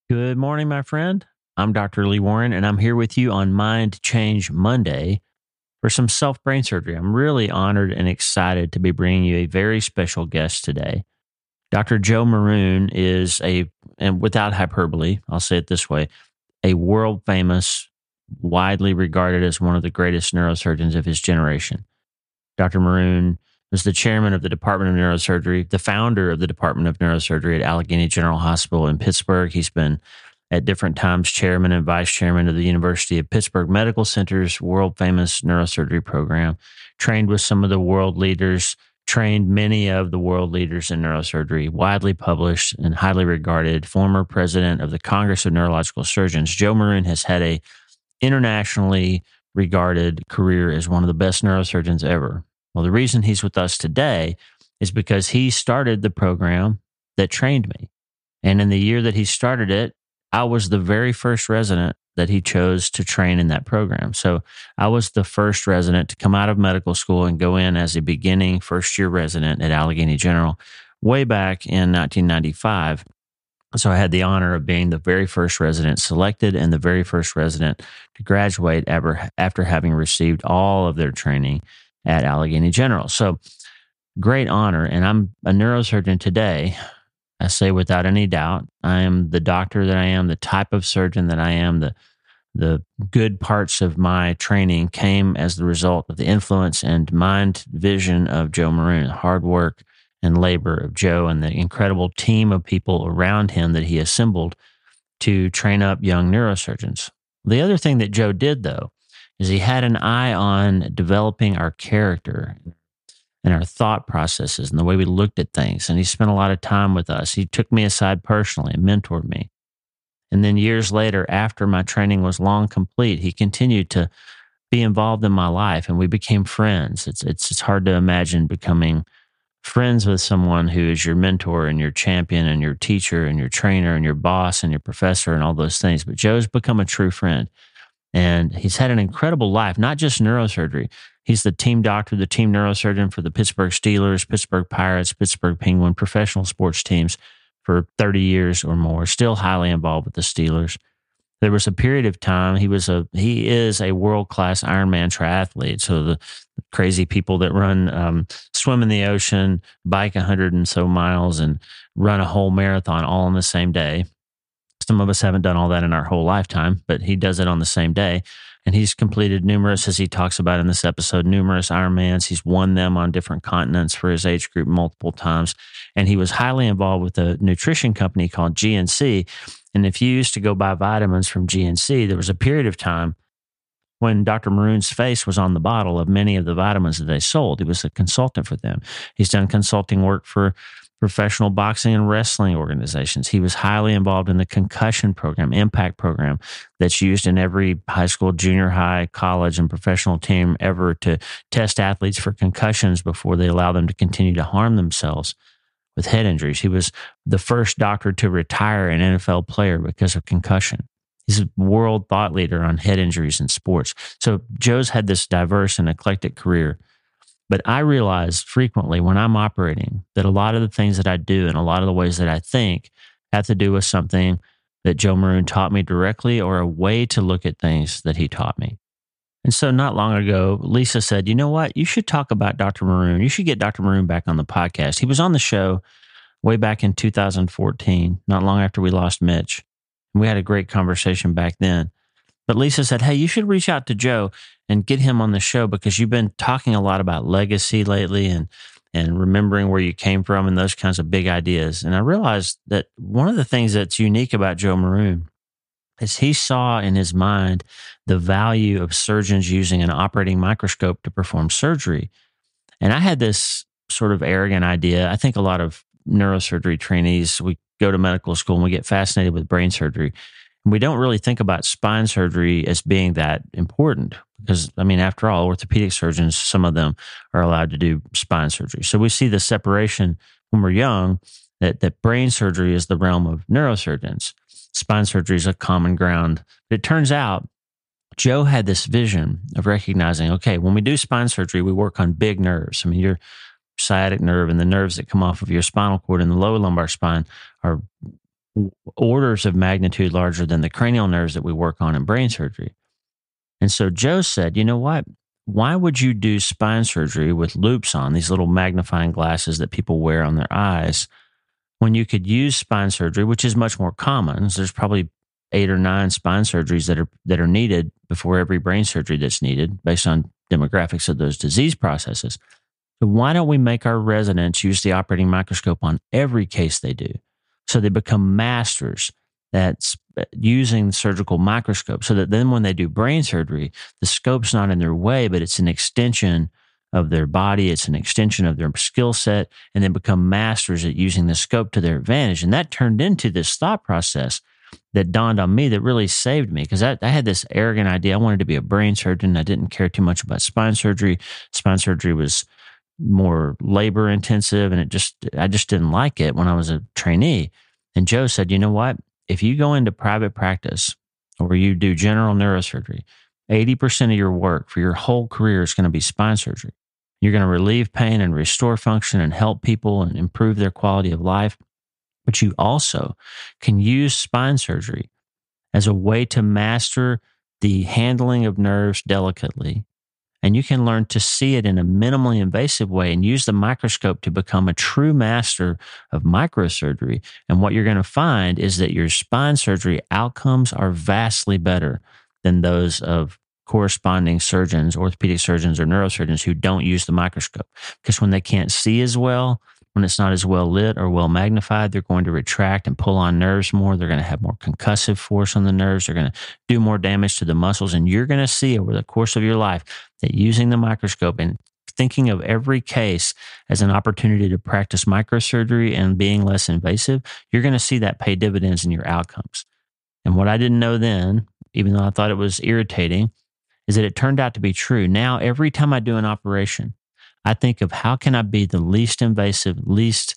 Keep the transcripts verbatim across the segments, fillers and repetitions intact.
Good morning, my friend. I'm Doctor Lee Warren, and I'm here with you on Mind Change Monday for some self brain surgery. I'm really honored and excited to be bringing you a very special guest today. Doctor Joe Maroon is a, and without hyperbole, I'll say it this way, a world famous, widely regarded as one of the greatest neurosurgeons of his generation. Doctor Maroon was the chairman of the Department of Neurosurgery, the founder of the Department of Neurosurgery at Allegheny General Hospital in Pittsburgh. He's been at different times chairman and vice chairman of the University of Pittsburgh Medical Center's world famous neurosurgery program, trained with some of the world leaders, trained many of the world leaders in neurosurgery, widely published and highly regarded, former president of the Congress of Neurological Surgeons. Joe Maroon has had a internationally regarded career as one of the best neurosurgeons ever. Well, the reason he's with us today is because he started the program that trained me. And in the year that he started it, I was the very first resident that he chose to train in that program. So I was the first resident to come out of medical school and go in as a beginning first year resident at Allegheny General way back in nineteen ninety-five. So I had the honor of being the very first resident selected and the very first resident to graduate ever after having received all of their training at Allegheny General. So great honor. And I'm a neurosurgeon today. I say without any doubt, I am the doctor that I am, the type of surgeon that I am, the the good parts of my training came as the result of the influence and mind vision of Joe Maroon, hard work and labor of Joe and the incredible team of people around him that he assembled to train up young neurosurgeons. The other thing that Joe did, though, is he had an eye on developing our character and our thought processes and the way we looked at things. And he spent a lot of time with us. He took me aside personally and mentored me. And then years later, after my training was long complete, he continued to be involved in my life and we became friends. It's, it's, it's hard to imagine becoming friends with someone who is your mentor and your champion and your teacher and your trainer and your boss and your professor and all those things. But Joe's become a true friend. And he's had an incredible life, not just neurosurgery. He's the team doctor, the team neurosurgeon for the Pittsburgh Steelers, Pittsburgh Pirates, Pittsburgh Penguin, professional sports teams for thirty years or more, still highly involved with the Steelers. There was a period of time, he was a he is a world-class Ironman triathlete. So the, the crazy people that run, um, swim in the ocean, bike a hundred and so miles and run a whole marathon all on the same day. Some of us haven't done all that in our whole lifetime, but he does it on the same day. And he's completed numerous, as he talks about in this episode, numerous Ironmans. He's won them on different continents for his age group multiple times. And he was highly involved with a nutrition company called G N C. And if you used to go buy vitamins from G N C, there was a period of time when Doctor Maroon's face was on the bottle of many of the vitamins that they sold. He was a consultant for them. He's done consulting work for professional boxing and wrestling organizations. He was highly involved in the concussion program, impact program that's used in every high school, junior high, college, and professional team ever to test athletes for concussions before they allow them to continue to harm themselves with head injuries. He was the first doctor to retire an N F L player because of concussion. He's a world thought leader on head injuries in sports. So Joe's had this diverse and eclectic career. But I realize frequently when I'm operating that a lot of the things that I do and a lot of the ways that I think have to do with something that Joe Maroon taught me directly or a way to look at things that he taught me. And so not long ago, Lisa said, you know what? You should talk about Doctor Maroon. You should get Doctor Maroon back on the podcast. He was on the show way back in two thousand fourteen, not long after we lost Mitch. And we had a great conversation back then. But Lisa said, hey, you should reach out to Joe and get him on the show because you've been talking a lot about legacy lately and and remembering where you came from and those kinds of big ideas. And I realized that one of the things that's unique about Joe Maroon is he saw in his mind the value of surgeons using an operating microscope to perform surgery. And I had this sort of arrogant idea. I think a lot of neurosurgery trainees, we go to medical school and we get fascinated with brain surgery. We don't really think about spine surgery as being that important because, I mean, after all, orthopedic surgeons, some of them are allowed to do spine surgery. So we see the separation when we're young that, that brain surgery is the realm of neurosurgeons. Spine surgery is a common ground. But it turns out Joe had this vision of recognizing, okay, when we do spine surgery, we work on big nerves. I mean, your sciatic nerve and the nerves that come off of your spinal cord and the lower lumbar spine are orders of magnitude larger than the cranial nerves that we work on in brain surgery. And so Joe said, you know what? Why would you do spine surgery with loupes on, these little magnifying glasses that people wear on their eyes, when you could use spine surgery, which is much more common? There's probably eight or nine spine surgeries that are that are needed before every brain surgery that's needed based on demographics of those disease processes. So why don't we make our residents use the operating microscope on every case they do, so they become masters that's using the surgical microscope, so that then when they do brain surgery, the scope's not in their way, but it's an extension of their body. It's an extension of their skill set, and then become masters at using the scope to their advantage. And that turned into this thought process that dawned on me that really saved me, because I, I had this arrogant idea. I wanted to be a brain surgeon. I didn't care too much about spine surgery. Spine surgery was more labor intensive, and it just, I just didn't like it when I was a trainee. And Joe said, you know what? If you go into private practice or you do general neurosurgery, eighty percent of your work for your whole career is going to be spine surgery. You're going to relieve pain and restore function and help people and improve their quality of life. But you also can use spine surgery as a way to master the handling of nerves delicately. And you can learn to see it in a minimally invasive way and use the microscope to become a true master of microsurgery. And what you're going to find is that your spine surgery outcomes are vastly better than those of corresponding surgeons, orthopedic surgeons, or neurosurgeons who don't use the microscope. Because when they can't see as well, when it's not as well lit or well magnified, they're going to retract and pull on nerves more. They're going to have more concussive force on the nerves. They're going to do more damage to the muscles. And you're going to see over the course of your life that using the microscope and thinking of every case as an opportunity to practice microsurgery and being less invasive, you're going to see that pay dividends in your outcomes. And what I didn't know then, even though I thought it was irritating, is that it turned out to be true. Now, every time I do an operation, I think of how can I be the least invasive, least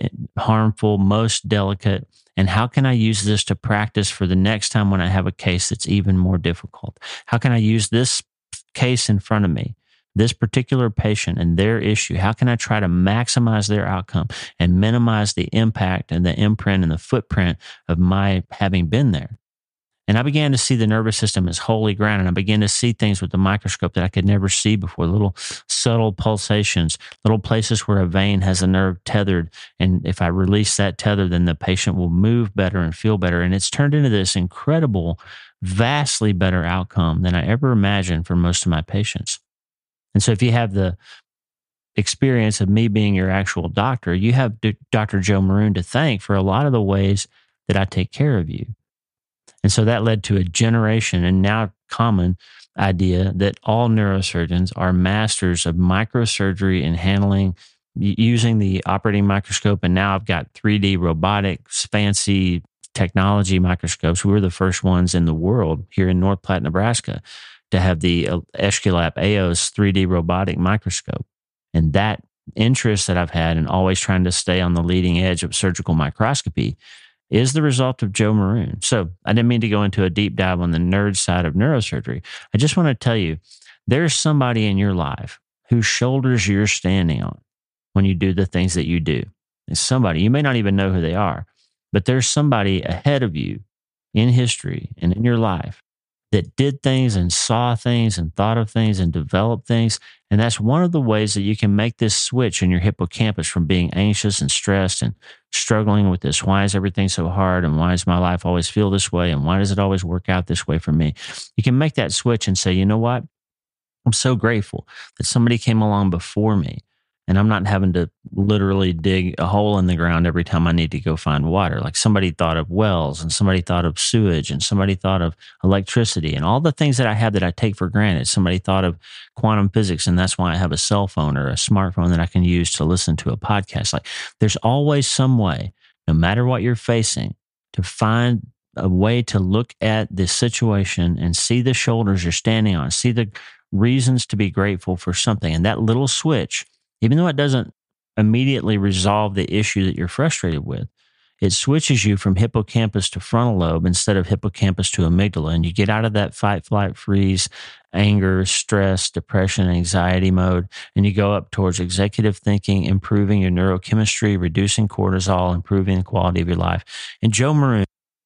harmful, most delicate, and how can I use this to practice for the next time when I have a case that's even more difficult? How can I use this case in front of me, this particular patient and their issue? How can I try to maximize their outcome and minimize the impact and the imprint and the footprint of my having been there? And I began to see the nervous system as holy ground, and I began to see things with the microscope that I could never see before, little subtle pulsations, little places where a vein has a nerve tethered. And if I release that tether, then the patient will move better and feel better. And it's turned into this incredible, vastly better outcome than I ever imagined for most of my patients. And so if you have the experience of me being your actual doctor, you have Doctor Joe Maroon to thank for a lot of the ways that I take care of you. And so that led to a generation and now common idea that all neurosurgeons are masters of microsurgery and handling using the operating microscope. And now I've got three D robotics, fancy technology microscopes. We were the first ones in the world here in North Platte, Nebraska, to have the Esculap A O S three D robotic microscope. And that interest that I've had in always trying to stay on the leading edge of surgical microscopy is the result of Joe Maroon. So I didn't mean to go into a deep dive on the nerd side of neurosurgery. I just want to tell you, there's somebody in your life whose shoulders you're standing on when you do the things that you do. It's somebody, you may not even know who they are, but there's somebody ahead of you in history and in your life that did things and saw things and thought of things and developed things. And that's one of the ways that you can make this switch in your hippocampus from being anxious and stressed and struggling with this. Why is everything so hard? And why does my life always feel this way? And why does it always work out this way for me? You can make that switch and say, you know what? I'm so grateful that somebody came along before me, and I'm not having to literally dig a hole in the ground every time I need to go find water. Like somebody thought of wells, and somebody thought of sewage, and somebody thought of electricity, and all the things that I have that I take for granted. Somebody thought of quantum physics, and that's why I have a cell phone or a smartphone that I can use to listen to a podcast. Like there's always some way, no matter what you're facing, to find a way to look at this situation and see the shoulders you're standing on, see the reasons to be grateful for something. And that little switch, even though it doesn't immediately resolve the issue that you're frustrated with, it switches you from hippocampus to frontal lobe instead of hippocampus to amygdala. And you get out of that fight, flight, freeze, anger, stress, depression, anxiety mode, and you go up towards executive thinking, improving your neurochemistry, reducing cortisol, improving the quality of your life. And Joe Maroon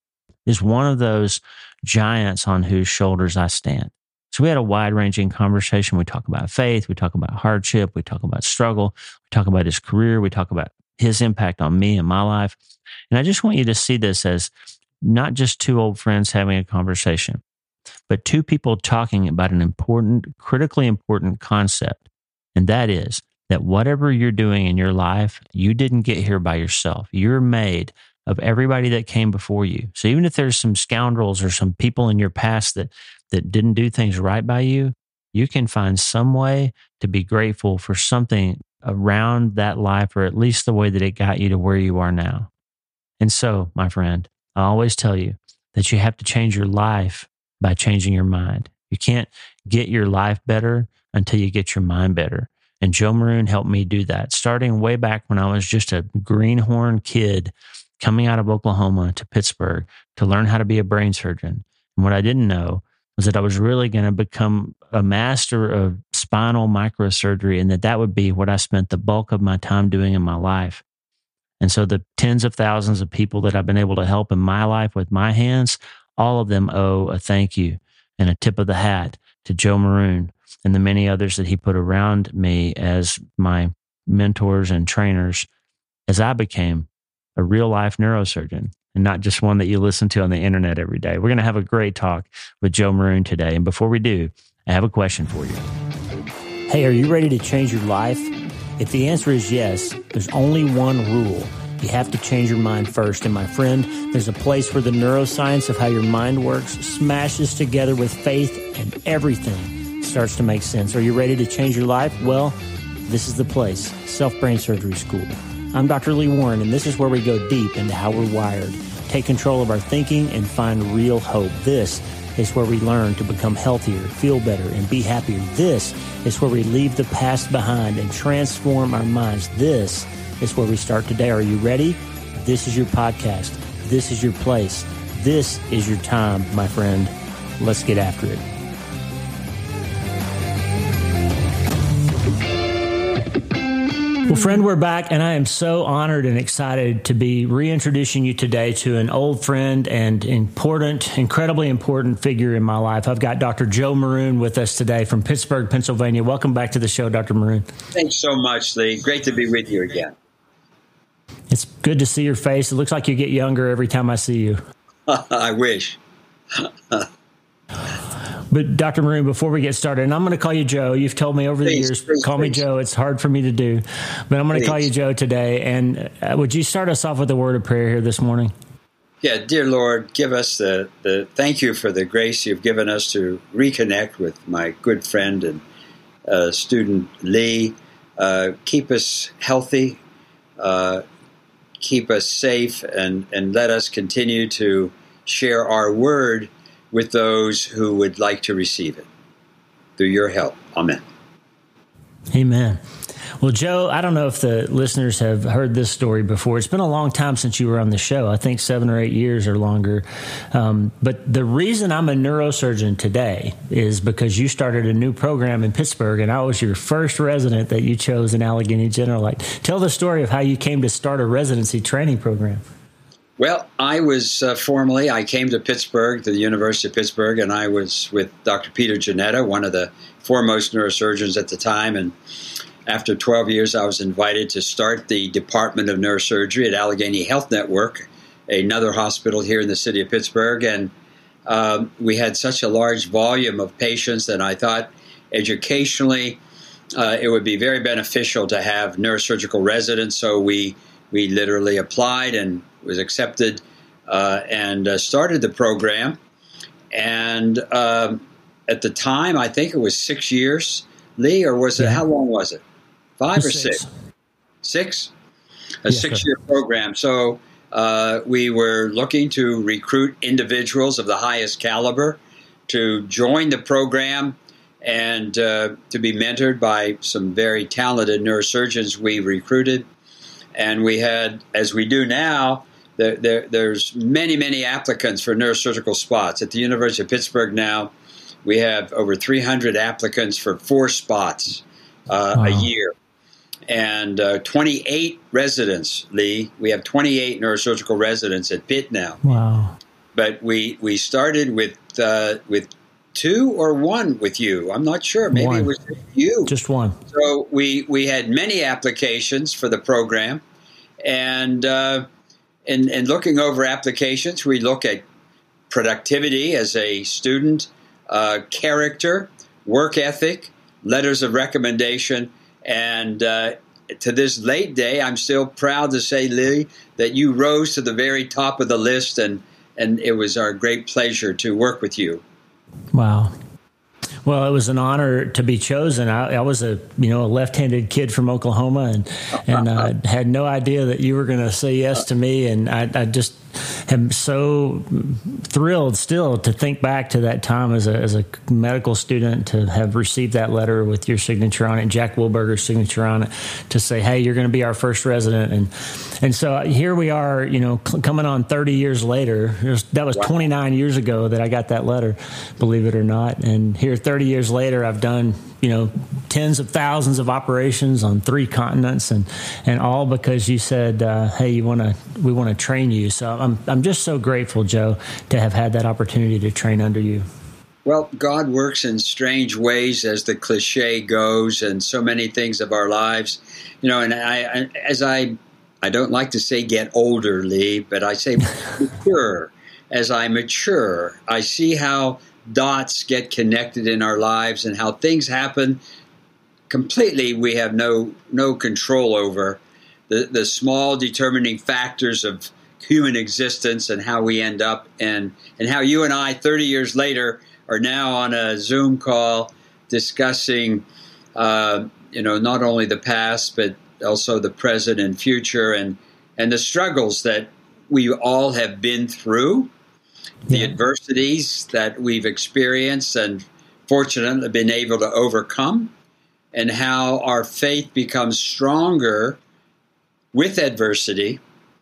is one of those giants on whose shoulders I stand. So we had a wide-ranging conversation. We talk about faith. We talk about hardship. We talk about struggle. We talk about his career. We talk about his impact on me and my life. And I just want you to see this as not just two old friends having a conversation, but two people talking about an important, critically important concept. And that is that whatever you're doing in your life, you didn't get here by yourself. You're made of everybody that came before you. So even if there's some scoundrels or some people in your past that that didn't do things right by you, you can find some way to be grateful for something around that life, or at least the way that it got you to where you are now. And so, my friend, I always tell you that you have to change your life by changing your mind. You can't get your life better until you get your mind better. And Joe Maroon helped me do that, starting way back when I was just a greenhorn kid coming out of Oklahoma to Pittsburgh to learn how to be a brain surgeon. And what I didn't know was that I was really going to become a master of spinal microsurgery, and that that would be what I spent the bulk of my time doing in my life. And so the tens of thousands of people that I've been able to help in my life with my hands, all of them owe a thank you and a tip of the hat to Joe Maroon and the many others that he put around me as my mentors and trainers as I became a real life neurosurgeon, and not just one that you listen to on the internet every day. We're going to have a great talk with Joe Maroon today. And before we do, I have a question for you. Hey, are you ready to change your life? If the answer is yes, there's only one rule. You have to change your mind first. And my friend, there's a place where the neuroscience of how your mind works smashes together with faith, and everything starts to make sense. Are you ready to change your life? Well, this is the place, Self Brain Surgery School. I'm Doctor Lee Warren, and this is where we go deep into how we're wired, take control of our thinking, and find real hope. This is where we learn to become healthier, feel better, and be happier. This is where we leave the past behind and transform our minds. This is where we start today. Are you ready? This is your podcast. This is your place. This is your time, my friend. Let's get after it. Well, friend, we're back, and I am so honored and excited to be reintroducing you today to an old friend and important, incredibly important figure in my life. I've got Doctor Joe Maroon with us today from Pittsburgh, Pennsylvania. Welcome back to the show, Doctor Maroon. Thanks so much, Lee. Great to be with you again. It's good to see your face. It looks like you get younger every time I see you. I wish. But Doctor Maroon, before we get started, and I'm going to call you Joe. You've told me over the please, years, please, call please. me Joe. It's hard for me to do, but I'm going to Please. call you Joe today. And uh, would you start us off with a word of prayer here this morning? Yeah, dear Lord, give us the, the thank you for the grace you've given us to reconnect with my good friend and uh, student Lee. Uh, keep us healthy, uh, keep us safe, and, and let us continue to share our word with those who would like to receive it. Through your help. Amen. Amen. Well, Joe, I don't know if the listeners have heard this story before. It's been a long time since you were on the show. I think seven or eight years or longer. Um, but the reason I'm a neurosurgeon today is because you started a new program in Pittsburgh, and I was your first resident that you chose in Allegheny General. Like, tell the story of how you came to start a residency training program. Well, I was uh, formerly, I came to Pittsburgh, to the University of Pittsburgh, and I was with Doctor Peter Janetta, one of the foremost neurosurgeons at the time. And after twelve years, I was invited to start the Department of Neurosurgery at Allegheny Health Network, another hospital here in the city of Pittsburgh. And um, we had such a large volume of patients, and I thought educationally uh, it would be very beneficial to have neurosurgical residents. So we, we literally applied and was accepted uh, and uh, started the program. And uh, at the time, I think it was six years, Lee, or was it, yeah. how long was it? Five or six? Six? Six? A Yes, six-year program. So uh, we were looking to recruit individuals of the highest caliber to join the program and uh, to be mentored by some very talented neurosurgeons we recruited. And we had, as we do now, there, there, there's many, many applicants for neurosurgical spots. At the University of Pittsburgh now, we have over three hundred applicants for four spots uh, wow. a year. And uh, twenty-eight residents, Lee. We have twenty-eight neurosurgical residents at Pitt now. Wow. But we, we started with uh, with two or one with you. I'm not sure. Maybe one. It was you. Just one. So we, we had many applications for the program. And uh, in, in looking over applications, we look at productivity as a student, uh, character, work ethic, letters of recommendation. And uh, to this late day, I'm still proud to say, Lee, that you rose to the very top of the list, and, and it was our great pleasure to work with you. Wow. Well, it was an honor to be chosen. I, I was a you know a left-handed kid from Oklahoma, and and uh, had no idea that you were going to say yes to me. And I, I just am so thrilled still to think back to that time as a as a medical student, to have received that letter with your signature on it, Jack Wilberger's signature on it, to say, hey, you're going to be our first resident. And and so here we are, you know, coming on thirty years later. That was twenty-nine years ago that I got that letter, believe it or not. And here thirty years later, I've done, you know, tens of thousands of operations on three continents, and, and all because you said, uh, hey, you want to, we want to train you. So I'm, I'm just so grateful, Joe, to have had that opportunity to train under you. Well, God works in strange ways, as the cliche goes, and so many things of our lives, you know, and I, I as I, I don't like to say get older, Lee, but I say mature. As I mature, I see how dots get connected in our lives and how things happen completely we have no no control over. The, the small determining factors of human existence and how we end up, and, and how you and I, thirty years later, are now on a Zoom call discussing, uh, you know, not only the past, but also the present and future, and, and the struggles that we all have been through, the yeah. adversities that we've experienced and fortunately been able to overcome, and how our faith becomes stronger with adversity,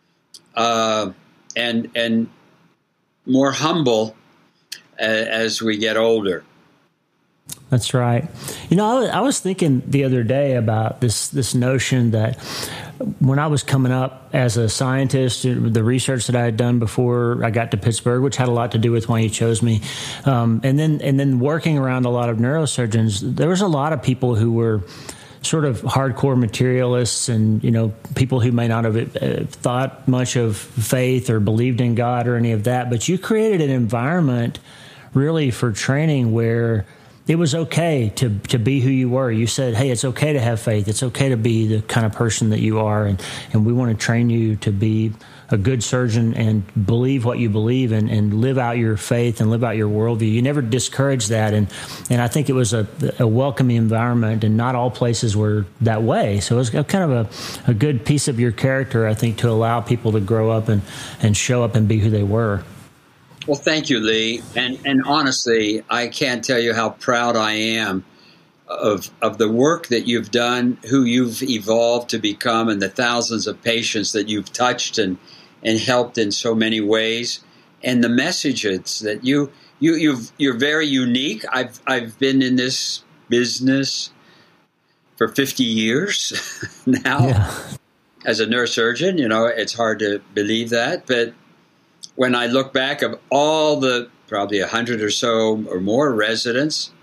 uh, and and more humble as, as we get older. That's right. You know, I was, I was thinking the other day about this this notion that when I was coming up as a scientist, the research that I had done before I got to Pittsburgh, which had a lot to do with why you chose me, um, and then and then working around a lot of neurosurgeons, there was a lot of people who were sort of hardcore materialists, and you know, people who may not have uh, thought much of faith or believed in God or any of that. But you created an environment really for training where it was okay to to be who you were. You said, hey, it's okay to have faith. It's okay to be the kind of person that you are. And, and we want to train you to be a good surgeon and believe what you believe, and, and live out your faith and live out your worldview. You never discouraged that. And, and I think it was a, a welcoming environment, and not all places were that way. So it was kind of a, a good piece of your character, I think, to allow people to grow up and, and show up and be who they were. Well, thank you, Lee. And and honestly, I can't tell you how proud I am of of the work that you've done, who you've evolved to become, and the thousands of patients that you've touched and, and helped in so many ways, and the messages that you you you've you're very unique. I've I've been in this business for fifty years now, yeah. As a neurosurgeon. You know, it's hard to believe that, but when I look back of all the probably a hundred or so or more residents,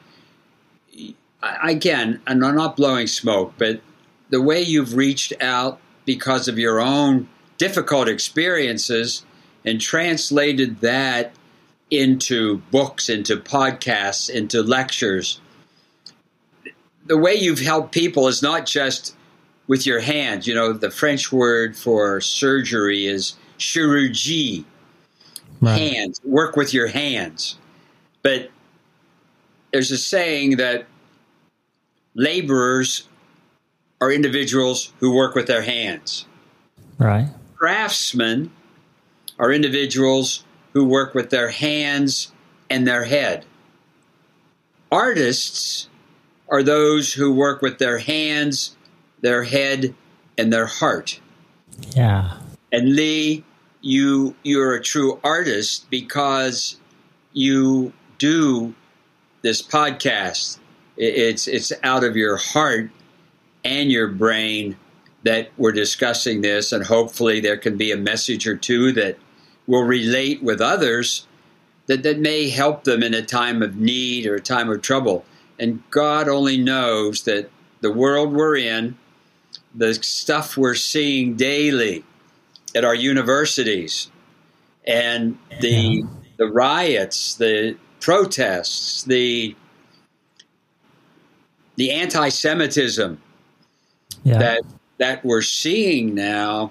I, again, and I'm not blowing smoke, but the way you've reached out because of your own difficult experiences and translated that into books, into podcasts, into lectures, the way you've helped people is not just with your hands. You know, the French word for surgery is chirurgie. Right. Hands, work with your hands. But there's a saying that laborers are individuals who work with their hands. Right. Craftsmen are individuals who work with their hands and their head. Artists are those who work with their hands, their head, and their heart. Yeah. And Lee, you you're a true artist because you do this podcast. It's it's out of your heart and your brain that we're discussing this, and hopefully there can be a message or two that will relate with others that, that may help them in a time of need or a time of trouble. And God only knows that the world we're in, the stuff we're seeing daily at our universities, and the the riots, the protests, the the anti-Semitism yeah. that that we're seeing now,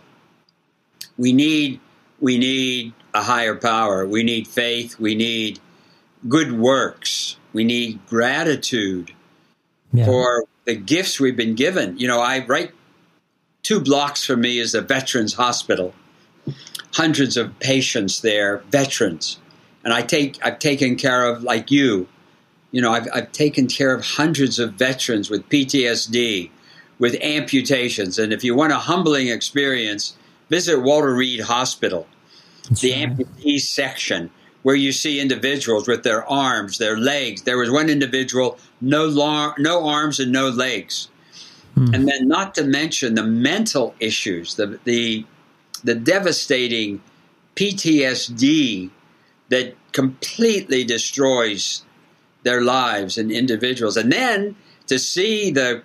we need we need a higher power. We need faith. We need good works. We need gratitude yeah. for the gifts we've been given. You know, I right two blocks from me is a veterans hospital. Hundreds of patients there, veterans, and I take I've taken care of, like you. You know, I've I've taken care of hundreds of veterans with P T S D, with amputations. And if you want a humbling experience, visit Walter Reed Hospital, That's the right. amputee section, where you see individuals with their arms, their legs. There was one individual, no long, no arms and no legs. Hmm. And then not to mention the mental issues, the the the devastating P T S D that completely destroys their lives and individuals. And then to see the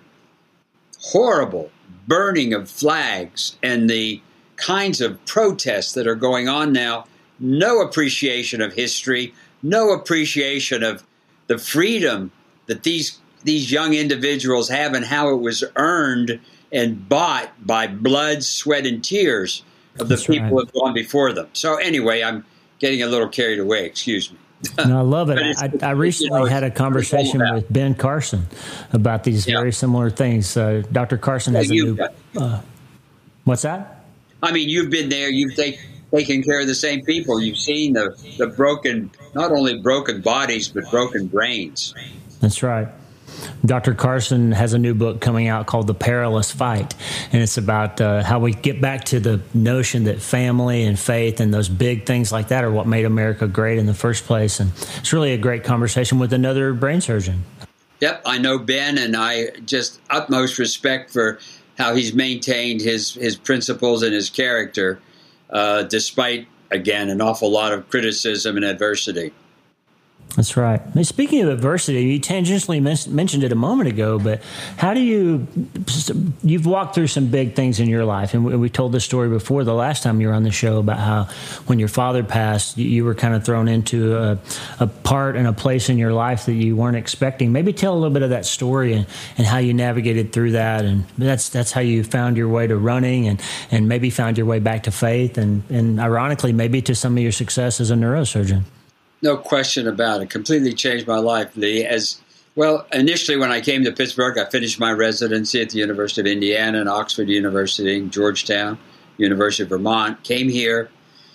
horrible burning of flags and the kinds of protests that are going on now, no appreciation of history, no appreciation of the freedom that these these young individuals have and how it was earned and bought by blood, sweat, and tears of the That's people right. who have gone before them. So anyway, I'm getting a little carried away. Excuse me. No, I love it. I, I recently you know, had a conversation with Ben Carson about these yeah. very similar things. Uh, Doctor Carson has yeah, a new... Uh, what's that? I mean, you've been there. You've take, taken care of the same people. You've seen the, the broken, not only broken bodies, but broken brains. That's right. Doctor Carson has a new book coming out called The Perilous Fight, and it's about uh, how we get back to the notion that family and faith and those big things like that are what made America great in the first place. And it's really a great conversation with another brain surgeon. Yep, I know Ben, and I just utmost respect for how he's maintained his, his principles and his character, uh, despite, again, an awful lot of criticism and adversity. That's right. Now, speaking of adversity, you tangentially men- mentioned it a moment ago, but how do you, you've walked through some big things in your life, and we, we told this story before the last time you were on the show about how when your father passed, you, you were kind of thrown into a, a part and a place in your life that you weren't expecting. Maybe tell a little bit of that story and, and how you navigated through that, and that's that's how you found your way to running and, and maybe found your way back to faith and, and ironically, maybe to some of your success as a neurosurgeon. No question about it. Completely changed my life, Lee. As well, initially when I came to Pittsburgh, I finished my residency at the University of Indiana and Oxford University, and Georgetown, University of Vermont. Came here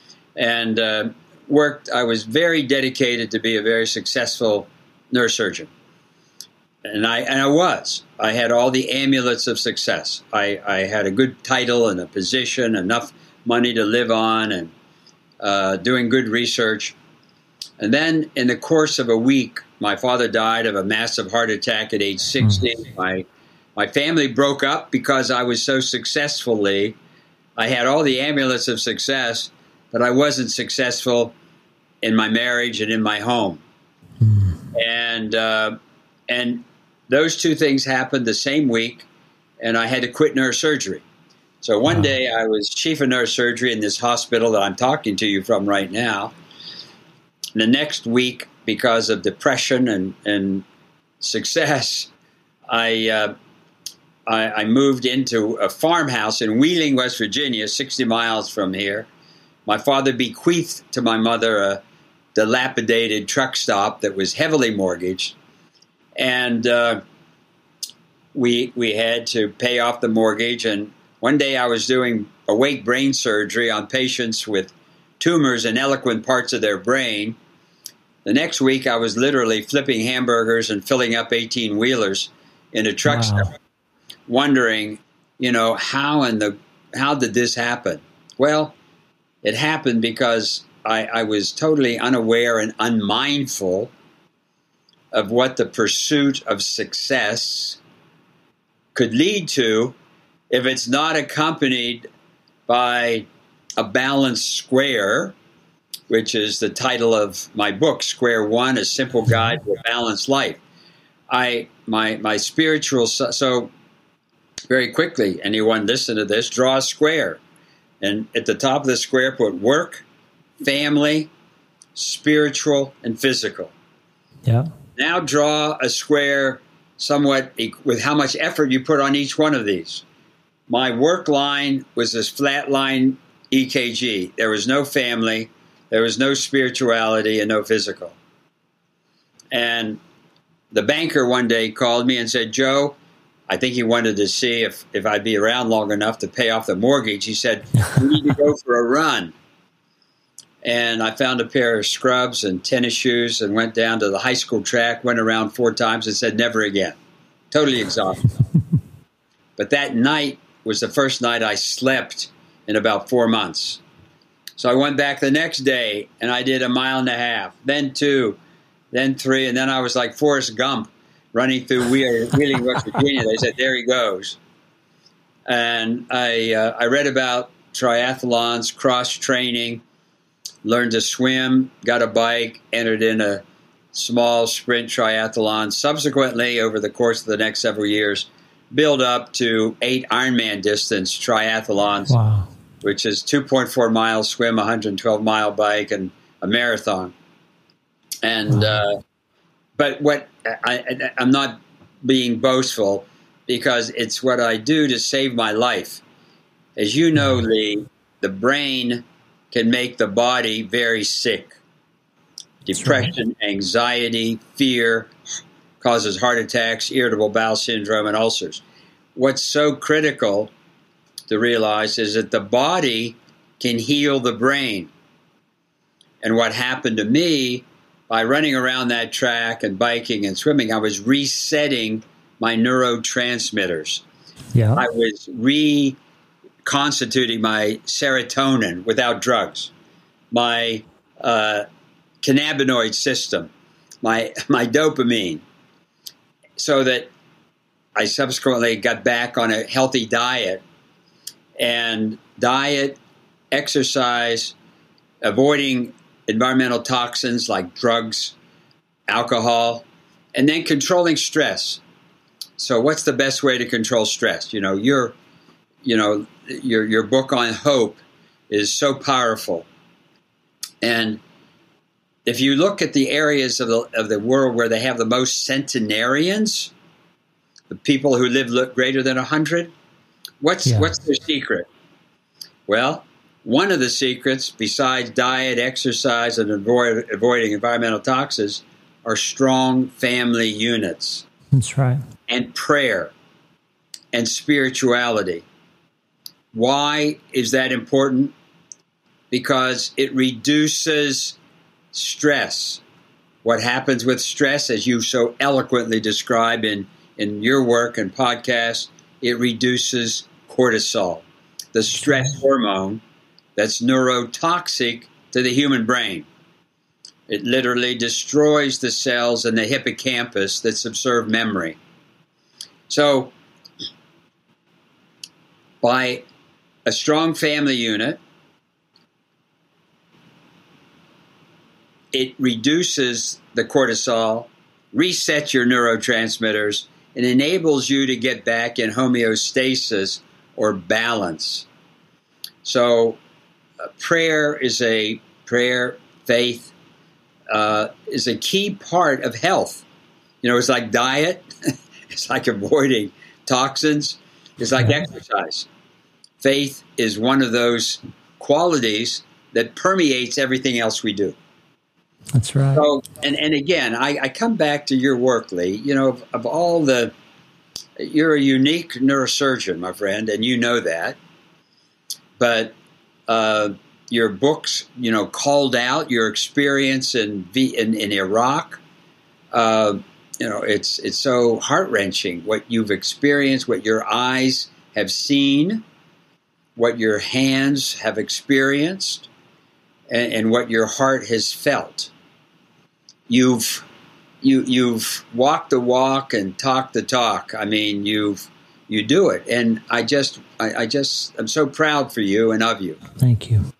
and uh, worked. I was very dedicated to be a very successful neurosurgeon, and I and I was. I had all the amulets of success. I, I had a good title and a position, enough money to live on, and uh, doing good research. And then in the course of a week, my father died of a massive heart attack at age sixty. Mm. My my family broke up because I was so successfully. I had all the amulets of success, but I wasn't successful in my marriage and in my home. Mm. And uh, and those two things happened the same week, and I had to quit neurosurgery. So one wow. day I was chief of neurosurgery in this hospital that I'm talking to you from right now. The next week, because of depression and, and success, I, uh, I I moved into a farmhouse in Wheeling, West Virginia, sixty miles from here. My father bequeathed to my mother a dilapidated truck stop that was heavily mortgaged, and uh, we we had to pay off the mortgage. And one day I was doing awake brain surgery on patients with tumors in eloquent parts of their brain. The next week, I was literally flipping hamburgers and filling up eighteen-wheelers in a truck wow. stop, wondering, you know, how in the how did this happen? Well, it happened because I, I was totally unaware and unmindful of what the pursuit of success could lead to if it's not accompanied by a balanced square, which is the title of my book, Square One, A Simple Guide to a Balanced Life. I my my spiritual, so very quickly, anyone listen to this, draw a square. And at the top of the square, put work, family, spiritual, and physical. Yeah. Now draw a square somewhat with how much effort you put on each one of these. My work line was this flat line E K G. There was no family, there was no spirituality, and no physical. And the banker one day called me and said, Joe, I think he wanted to see if, if I'd be around long enough to pay off the mortgage. He said, we need to go for a run. And I found a pair of scrubs and tennis shoes and went down to the high school track, went around four times and said, never again. Totally exhausted. But that night was the first night I slept in about four months. So I went back the next day and I did a mile and a half, then two, then three. And then I was like Forrest Gump running through Wheeling, West Virginia. They said, there he goes. And I, uh, I read about triathlons, cross training, learned to swim, got a bike, entered in a small sprint triathlon. Subsequently, over the course of the next several years, build up to eight Ironman distance triathlons, wow. which is two point four miles swim, one hundred twelve mile bike, and a marathon. And wow. uh, but what I, I, I'm not being boastful because it's what I do to save my life. As you know, Lee, the brain can make the body very sick. Depression, right. Anxiety, fear causes heart attacks, irritable bowel syndrome, and ulcers. What's so critical to realize is that the body can heal the brain. And what happened to me, by running around that track and biking and swimming, I was resetting my neurotransmitters. Yeah. I was re- constituting my serotonin without drugs, my uh, cannabinoid system, my my dopamine, so that I subsequently got back on a healthy diet. And diet, exercise, avoiding environmental toxins like drugs, alcohol, and then controlling stress. So what's the best way to control stress? You know, your, you know, your your book on hope is so powerful. And if you look at the areas of the of the world where they have the most centenarians, the people who live greater than one hundred, what's yeah. what's their secret? Well, one of the secrets, besides diet, exercise, and avoid, avoiding environmental toxins, are strong family units. That's right. And prayer and spirituality. Why is that important? Because it reduces stress. What happens with stress, as you so eloquently describe in, in your work and podcasts, it reduces cortisol, the stress hormone that's neurotoxic to the human brain. It literally destroys the cells in the hippocampus that subserve memory. So, by a strong family unit, it reduces the cortisol, resets your neurotransmitters, and enables you to get back in homeostasis or balance. So, uh, prayer is a prayer, faith, uh, is a key part of health. You know, it's like diet, it's like avoiding toxins, it's like exercise. Faith is one of those qualities that permeates everything else we do. That's right. So, and, and again, I, I come back to your work, Lee. You know, of, of all the, you're a unique neurosurgeon, my friend, and you know that. But uh, your books, you know, called out your experience in v, in, in Iraq. Uh, you know, it's it's so heart-wrenching what you've experienced, what your eyes have seen, what your hands have experienced. and, and what your heart has felt. You've you you've walked the walk and talked the talk. I mean, you've you do it, and I just I, I just I'm so proud for you and of you. Thank you.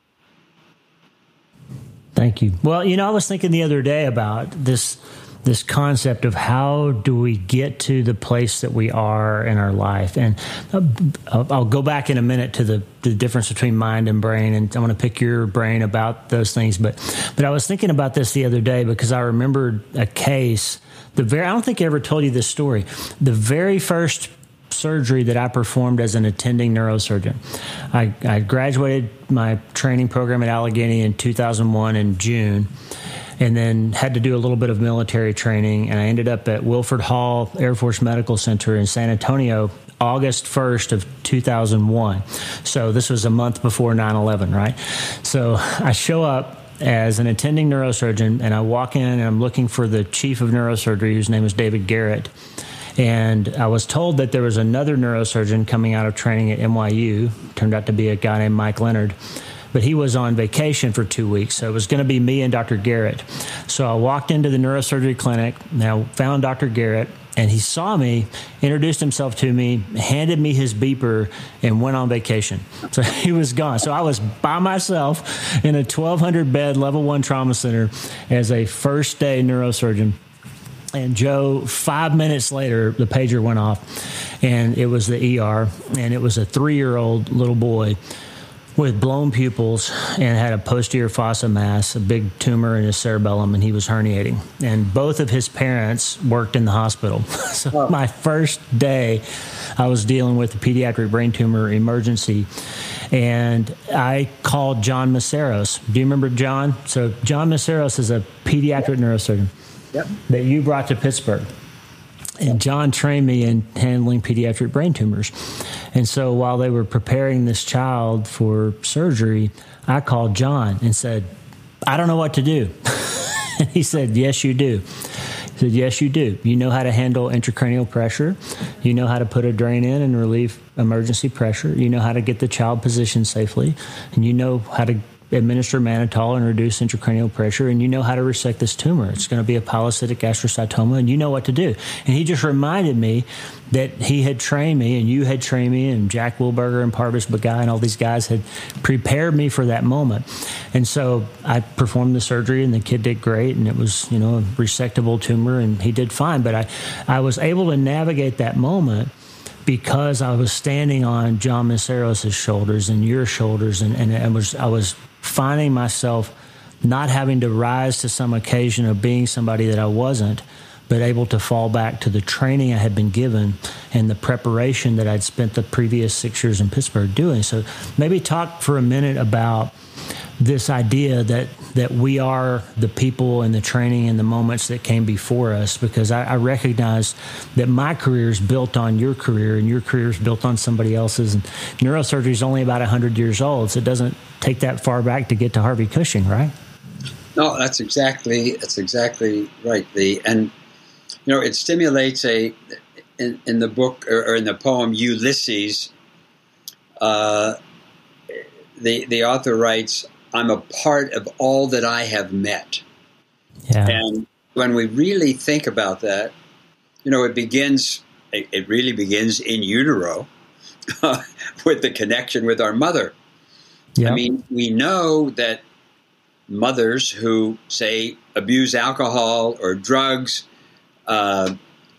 Thank you. Well, you know, I was thinking the other day about this this concept of how do we get to the place that we are in our life. And I'll, I'll go back in a minute to the, the difference between mind and brain, and I want to pick your brain about those things. But but I was thinking about this the other day because I remembered a case. The very I don't think I ever told you this story. The very first surgery that I performed as an attending neurosurgeon. I, I graduated my training program at Allegheny in two thousand one in June, and then had to do a little bit of military training, and I ended up at Wilford Hall Air Force Medical Center in San Antonio August first of two thousand one. So this was a month before nine eleven, right? So I show up as an attending neurosurgeon, and I walk in, and I'm looking for the chief of neurosurgery, whose name is David Garrett. And I was told that there was another neurosurgeon coming out of training at N Y U. Turned out to be a guy named Mike Leonard. But he was on vacation for two weeks, so it was going to be me and Doctor Garrett. So I walked into the neurosurgery clinic, and I found Doctor Garrett, and he saw me, introduced himself to me, handed me his beeper, and went on vacation. So he was gone. So I was by myself in a twelve hundred bed level one trauma center as a first day neurosurgeon. And Joe, five minutes later, the pager went off, and it was the E R, and it was a three-year-old little boy with blown pupils and had a posterior fossa mass, a big tumor in his cerebellum, and he was herniating. And both of his parents worked in the hospital. So wow. My first day, I was dealing with a pediatric brain tumor emergency, and I called John Maceros. Do you remember John? So John Maceros is a pediatric neurosurgeon. Yep. That you brought to Pittsburgh. And John trained me in handling pediatric brain tumors. And so while they were preparing this child for surgery, I called John and said, I don't know what to do. And he said, yes, you do. He said, yes, you do. You know how to handle intracranial pressure. You know how to put a drain in and relieve emergency pressure. You know how to get the child positioned safely. And you know how to administer mannitol and reduce intracranial pressure, and you know how to resect this tumor. It's going to be a polycytic astrocytoma, and you know what to do. And he just reminded me that he had trained me, and you had trained me, and Jack Wilberger and Parvish Bagai and all these guys had prepared me for that moment. And so I performed the surgery, and the kid did great, and it was, you know, a resectable tumor, and he did fine. But I, I was able to navigate that moment because I was standing on John Maceros' shoulders and your shoulders, and, and I was I was finding myself not having to rise to some occasion of being somebody that I wasn't, but able to fall back to the training I had been given and the preparation that I'd spent the previous six years in Pittsburgh doing. So maybe talk for a minute about this idea that that we are the people and the training and the moments that came before us, because I, I recognize that my career is built on your career, and your career is built on somebody else's. And neurosurgery is only about one hundred years old, so it doesn't take that far back to get to Harvey Cushing, right? No, that's exactly that's exactly right. The and you know it stimulates a in, in the book or, or in the poem Ulysses. Uh, the the author writes, I'm a part of all that I have met. Yeah. And when we really think about that, you know, it begins, it, it really begins in utero uh, with the connection with our mother. Yep. I mean, we know that mothers who, say, abuse alcohol or drugs, uh,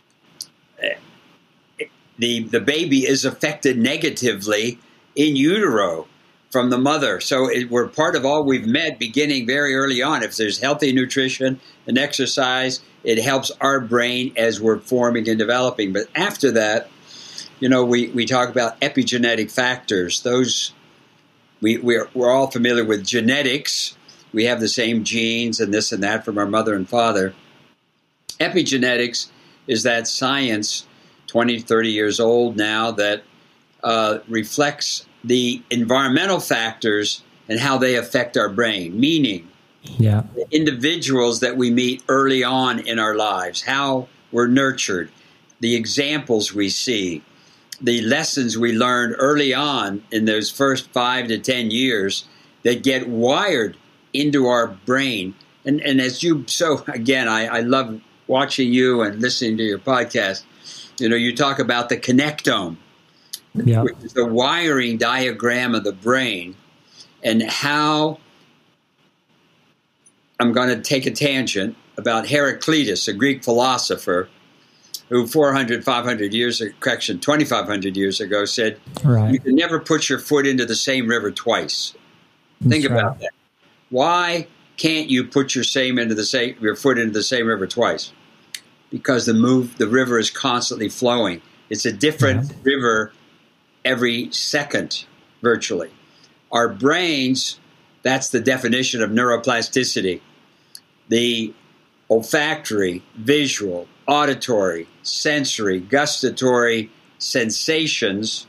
the the baby is affected negatively in utero from the mother. So it, we're part of all we've met beginning very early on. If there's healthy nutrition and exercise, it helps our brain as we're forming and developing. But after that, you know, we, we talk about epigenetic factors. Those, we, we're, we're all familiar with genetics. We have the same genes and this and that from our mother and father. Epigenetics is that science, twenty, thirty years old now, that uh, reflects the environmental factors and how they affect our brain, meaning yeah. the individuals that we meet early on in our lives, how we're nurtured, the examples we see, the lessons we learned early on in those first five to ten years that get wired into our brain. And, and as you, so again, I, I love watching you and listening to your podcast. You know, you talk about the connectome, yeah. which is the wiring diagram of the brain, and how, I'm going to take a tangent about Heraclitus, a Greek philosopher, who four hundred, five hundred years, correction, twenty-five hundred years ago said, right. you can never put your foot into the same river twice. That's Think about right. that. Why can't you put your same into the same your foot into the same river twice? Because the move the river is constantly flowing. It's a different yeah. river every second, virtually. Our brains, that's the definition of neuroplasticity. The olfactory, visual, auditory, sensory, gustatory sensations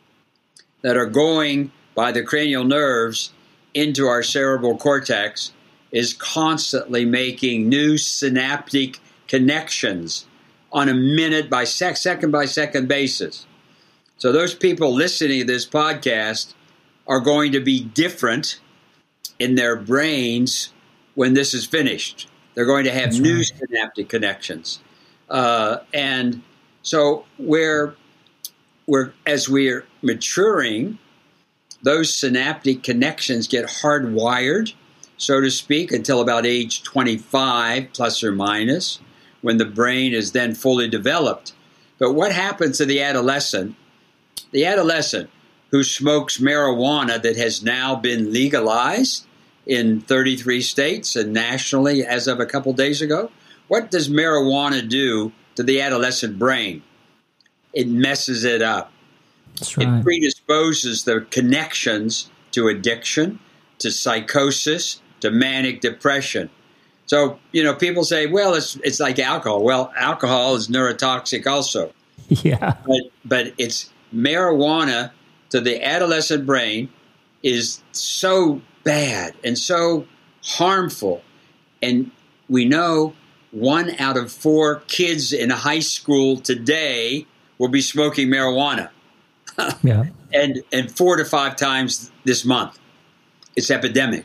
that are going by the cranial nerves into our cerebral cortex is constantly making new synaptic connections on a minute by sec, second by second basis. So those people listening to this podcast are going to be different in their brains when this is finished. They're going to have That's new right. synaptic connections. Uh, and so we're, we're, as we're maturing, those synaptic connections get hardwired, so to speak, until about age twenty-five, plus or minus, when the brain is then fully developed. But what happens to the adolescent? The adolescent who smokes marijuana that has now been legalized in thirty-three states and nationally as of a couple days ago, what does marijuana do to the adolescent brain? It messes it up. That's right. It predisposes the connections to addiction, to psychosis, to manic depression. So, you know, people say, well, it's it's like alcohol. Well, alcohol is neurotoxic also. Yeah. But, but it's marijuana to the adolescent brain is so bad and so harmful. And we know one out of four kids in high school today will be smoking marijuana. Yeah. And and four to five times this month. It's epidemic.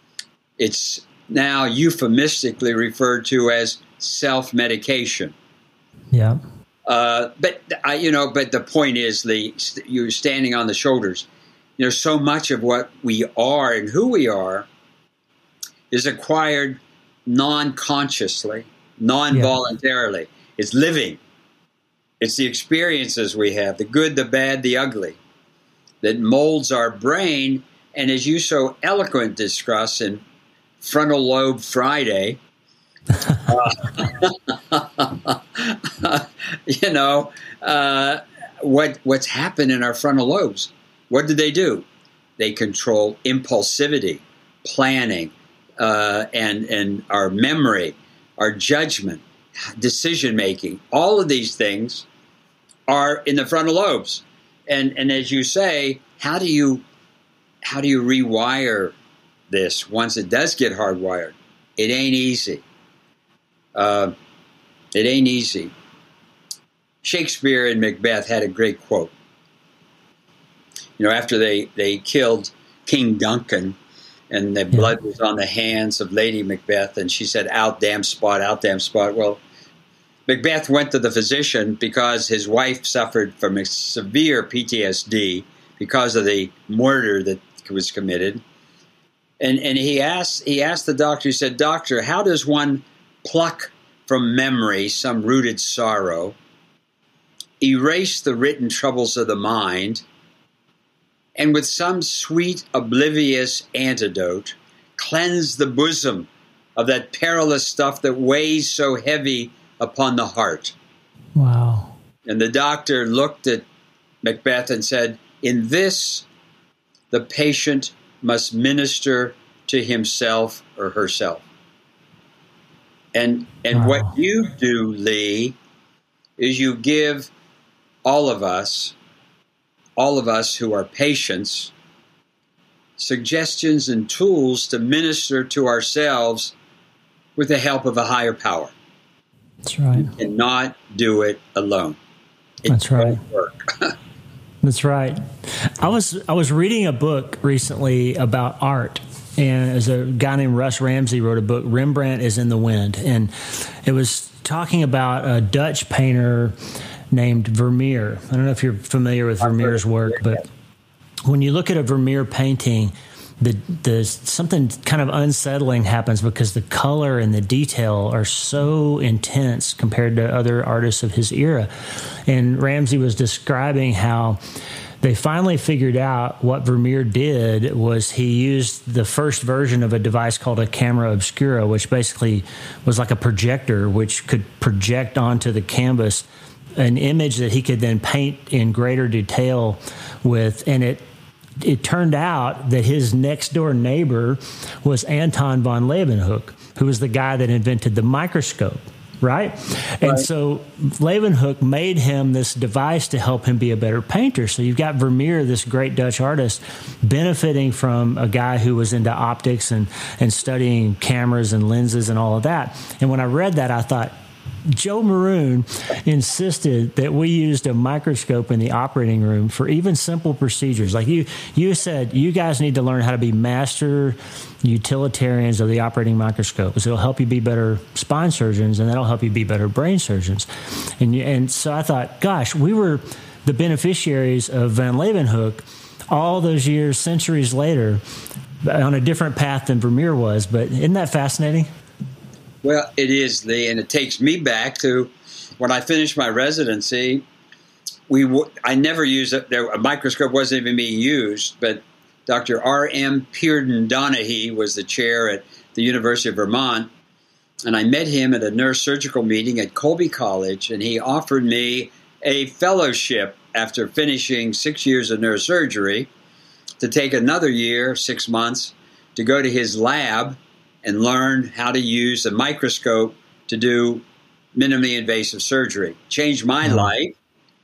It's now euphemistically referred to as self-medication. Yeah. Uh, but I, you know, but the point is, Lee, you're standing on the shoulders. You know, so much of what we are and who we are is acquired non-consciously, non-voluntarily. Yeah. It's living. It's the experiences we have, the good, the bad, the ugly, that molds our brain. And as you so eloquent discuss in Frontal Lobe Friday, uh, you know, uh, what what's happened in our frontal lobes? What do they do? They control impulsivity, planning, uh, and and our memory, our judgment, decision making. All of these things are in the frontal lobes. And and as you say, how do you how do you rewire this once it does get hardwired? It ain't easy. Uh, it ain't easy. Shakespeare in Macbeth had a great quote. You know, after they, they killed King Duncan and the blood yeah. was on the hands of Lady Macbeth, and she said, out damn spot, out damn spot. Well, Macbeth went to the physician because his wife suffered from a severe P T S D because of the murder that was committed. And and he asked he asked the doctor, he said, Doctor, how does one pluck from memory some rooted sorrow, erase the written troubles of the mind, and with some sweet oblivious antidote, cleanse the bosom of that perilous stuff that weighs so heavy upon the heart? Wow. And the doctor looked at Macbeth and said, in this, the patient must minister to himself or herself. And and wow. what you do, Lee, is you give all of us, all of us who are patients, suggestions and tools to minister to ourselves with the help of a higher power. That's right. You cannot do it alone. It That's right. won't work. That's right. I was I was reading a book recently about art, and as a guy named Russ Ramsey wrote a book, Rembrandt is in the Wind, and it was talking about a Dutch painter named Vermeer. I don't know if you're familiar with Vermeer's work, but when you look at a Vermeer painting, the the something kind of unsettling happens because the color and the detail are so intense compared to other artists of his era. And Ramsey was describing how they finally figured out what Vermeer did was he used the first version of a device called a camera obscura, which basically was like a projector which could project onto the canvas an image that he could then paint in greater detail with. And it it turned out that his next door neighbor was Anton von Leeuwenhoek, who was the guy that invented the microscope. Right? And right. So Leeuwenhoek made him this device to help him be a better painter. So you've got Vermeer, this great Dutch artist, benefiting from a guy who was into optics and, and studying cameras and lenses and all of that. And when I read that, I thought, Joe Maroon insisted that we used a microscope in the operating room for even simple procedures. Like you, you said, you guys need to learn how to be master utilitarians of the operating microscope. It'll help you be better spine surgeons, and that'll help you be better brain surgeons. And you, and so I thought, gosh, we were the beneficiaries of Van Leeuwenhoek all those years, centuries later, on a different path than Vermeer was. But isn't that fascinating? Well, it is, Lee, and it takes me back to when I finished my residency. We w- I never used it. There, a microscope wasn't even being used, but Doctor R M Pearden Donaghy was the chair at the University of Vermont, and I met him at a neurosurgical meeting at Colby College, and he offered me a fellowship after finishing six years of neurosurgery to take another year, six months, to go to his lab and learn how to use a microscope to do minimally invasive surgery. Changed my mm-hmm. life.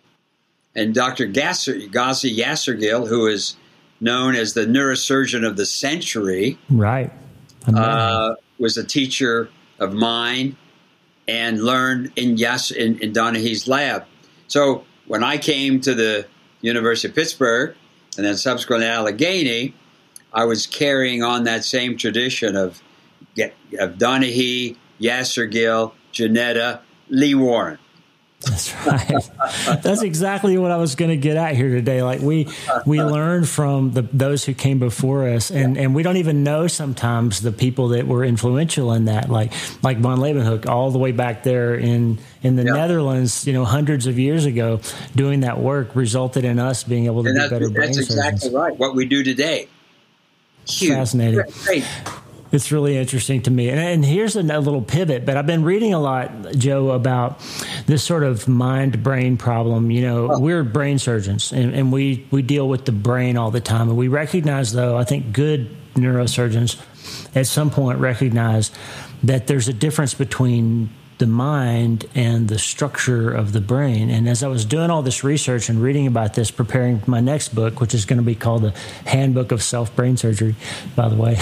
And Doctor Gasser, Ghazi Yassergil, who is known as the neurosurgeon of the century, right, uh, was a teacher of mine and learned in, Yas- in, in Donaghy's lab. So when I came to the University of Pittsburgh and then subsequently Allegheny, I was carrying on that same tradition of of Donaghy, Yassergil, Janetta, Lee Warren. That's right. That's exactly what I was going to get at here today. Like we we learned from the, those who came before us, and, and we don't even know sometimes the people that were influential in that. Like like von Leeuwenhoek, all the way back there in in the yeah. Netherlands, you know, hundreds of years ago, doing that work resulted in us being able to and be better brain surgeons. That's exactly right. What we do today. Huge. Fascinating. Great. It's really interesting to me. And, and here's a, a little pivot, but I've been reading a lot, Joe, about this sort of mind-brain problem. You know, oh. we're brain surgeons, and, and we, we deal with the brain all the time. And we recognize, though, I think good neurosurgeons at some point recognize that there's a difference between the mind and the structure of the brain. And as I was doing all this research and reading about this, preparing my next book, which is going to be called The Handbook of Self-Brain Surgery, by the way.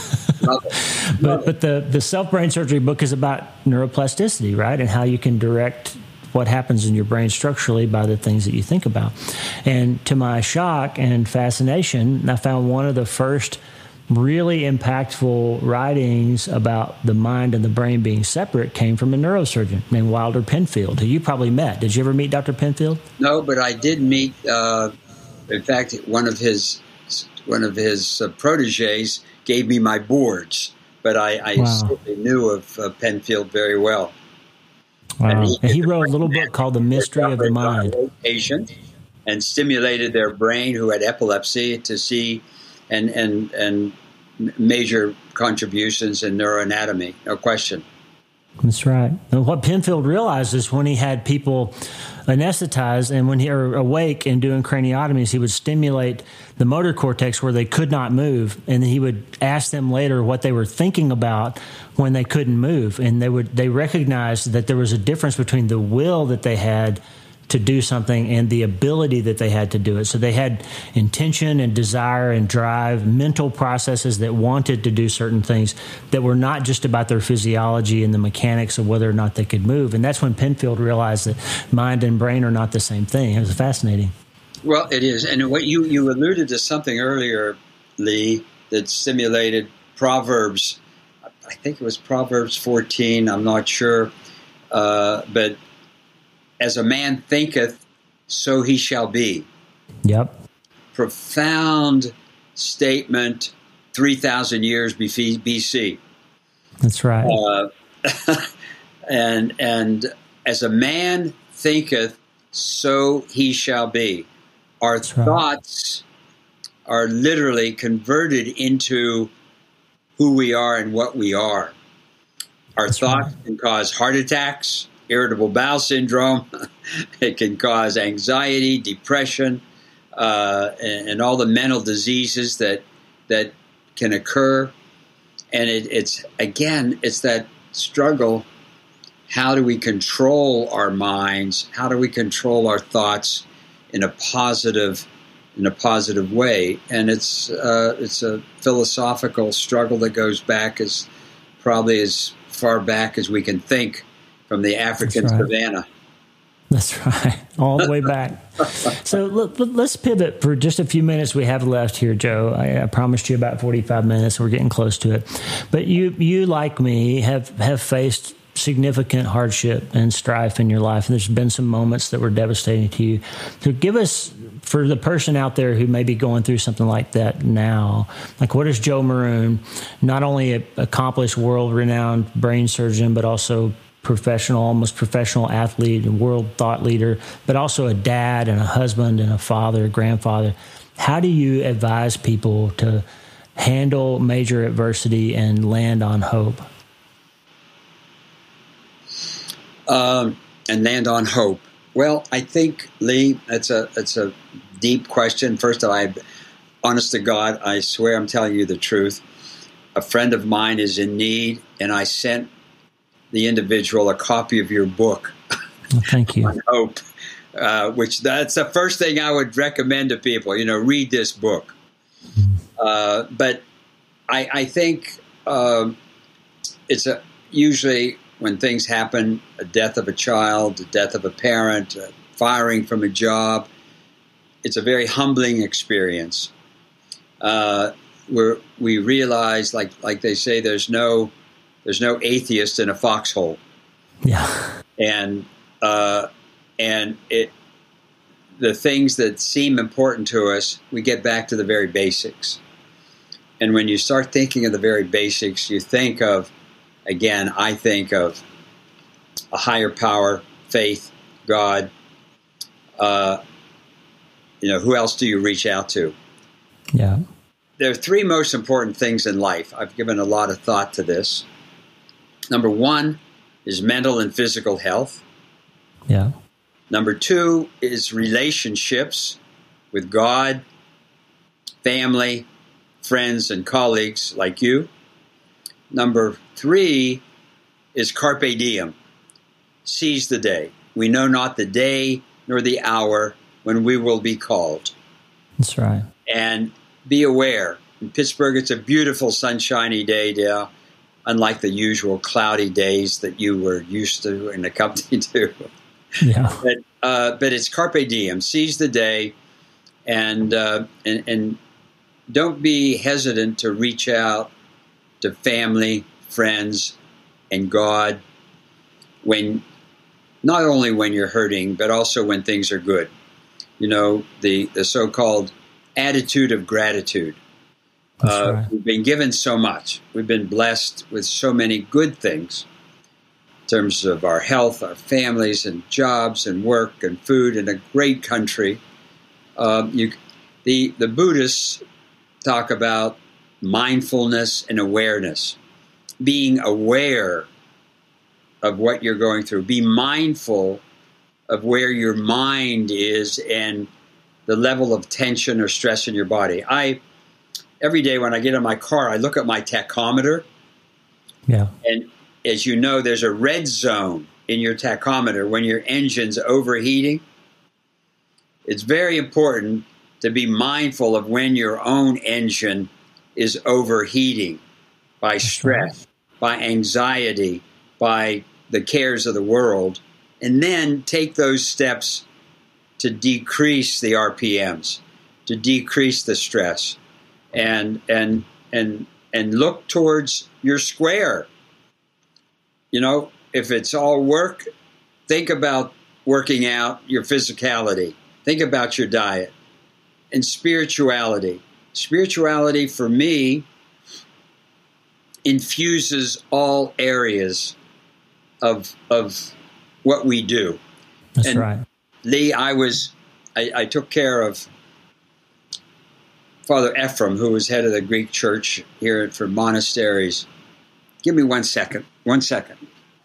but but the, the self-brain surgery book is about neuroplasticity, right? And how you can direct what happens in your brain structurally by the things that you think about. And to my shock and fascination, I found one of the first really impactful writings about the mind and the brain being separate came from a neurosurgeon named Wilder Penfield, who you probably met. Did you ever meet Doctor Penfield? No, but I did meet, uh, in fact, one of his one of his uh, proteges gave me my boards, but I, I wow. certainly knew of uh, Penfield very well. Wow. And he, and he wrote a little book called The Mystery of the Mind. Patient and stimulated their brain who had epilepsy to see and and and major contributions in neuroanatomy, no question. That's right. And what Penfield realized is when he had people anesthetized and when he were awake and doing craniotomies, he would stimulate the motor cortex where they could not move, and he would ask them later what they were thinking about when they couldn't move, and they would they recognized that there was a difference between the will that they had to do something and the ability that they had to do it. So they had intention and desire and drive, mental processes that wanted to do certain things that were not just about their physiology and the mechanics of whether or not they could move. And that's when Penfield realized that mind and brain are not the same thing. It was fascinating. Well, it is. And what you, you alluded to something earlier, Lee, that simulated Proverbs. I think it was Proverbs fourteen. I'm not sure, uh, but as a man thinketh, so he shall be. Yep. Profound statement. Three thousand years B C. That's right. Uh, and and as a man thinketh, so he shall be. Our That's right. thoughts are literally converted into who we are and what we are. Our That's thoughts right. can cause heart attacks, irritable bowel syndrome. It can cause anxiety, depression, uh, and, and all the mental diseases that that can occur. And it, it's, again, it's that struggle. How do we control our minds? How do we control our thoughts in a positive, in a positive way? And it's uh, it's a philosophical struggle that goes back as probably as far back as we can think, from the African That's right. savannah. That's right. All the way back. So let, let's pivot for just a few minutes we have left here, Joe. I, I promised you about forty-five minutes. We're getting close to it. But you, you like me, have, have faced significant hardship and strife in your life. And there's been some moments that were devastating to you. So give us, for the person out there who may be going through something like that now, like what is Joe Maroon, not only an accomplished world-renowned brain surgeon, but also professional, almost professional athlete and world thought leader, but also a dad and a husband and a father, a grandfather. How do you advise people to handle major adversity and land on hope? Um, and land on hope. Well, I think, Lee, it's a it's a deep question. First of all, I, honest to God, I swear I'm telling you the truth. A friend of mine is in need, and I sent the individual a copy of your book. Well, thank you. On hope, uh, which that's the first thing I would recommend to people. You know, read this book. Mm-hmm. Uh, but I, I think um, it's a, usually when things happen, a death of a child, a death of a parent, a firing from a job, it's a very humbling experience. Uh, where we realize, like like they say, there's no there's no atheist in a foxhole. Yeah, and uh, and it the things that seem important to us, we get back to the very basics. And when you start thinking of the very basics, you think of, again, I think of a higher power, faith, God. Uh, you know, who else do you reach out to? Yeah. There are three most important things in life. I've given a lot of thought to this. Number one is mental and physical health. Yeah. Number two is relationships with God, family, friends, and colleagues like you. Number three is carpe diem. Seize the day. We know not the day nor the hour when we will be called. That's right. And be aware. In Pittsburgh, it's a beautiful sunshiny day, Dale, unlike the usual cloudy days that you were used to and accustomed to. Yeah. But, uh, but it's carpe diem. Seize the day, and, uh, and and don't be hesitant to reach out to family, friends, and God when not only when you're hurting, but also when things are good. You know, the, the so-called attitude of gratitude. Uh, right. We've been given so much. We've been blessed with so many good things in terms of our health, our families, and jobs, and work, and food, and a great country. Uh, you, the the Buddhists talk about mindfulness and awareness, being aware of what you're going through. Be mindful of where your mind is and the level of tension or stress in your body. I every day when I get in my car, I look at my tachometer. Yeah. And as you know, there's a red zone in your tachometer when your engine's overheating. It's very important to be mindful of when your own engine is overheating by stress, by anxiety, by the cares of the world, and then take those steps to decrease the R P Ms, to decrease the stress, and and and and look towards your square. You know, if it's all work, think about working out your physicality. Think about your diet. And spirituality. Spirituality, for me, infuses all areas of of what we do. That's and right. Lee, I was, I, I took care of Father Ephraim, who was head of the Greek church here for monasteries. Give me one second. One second.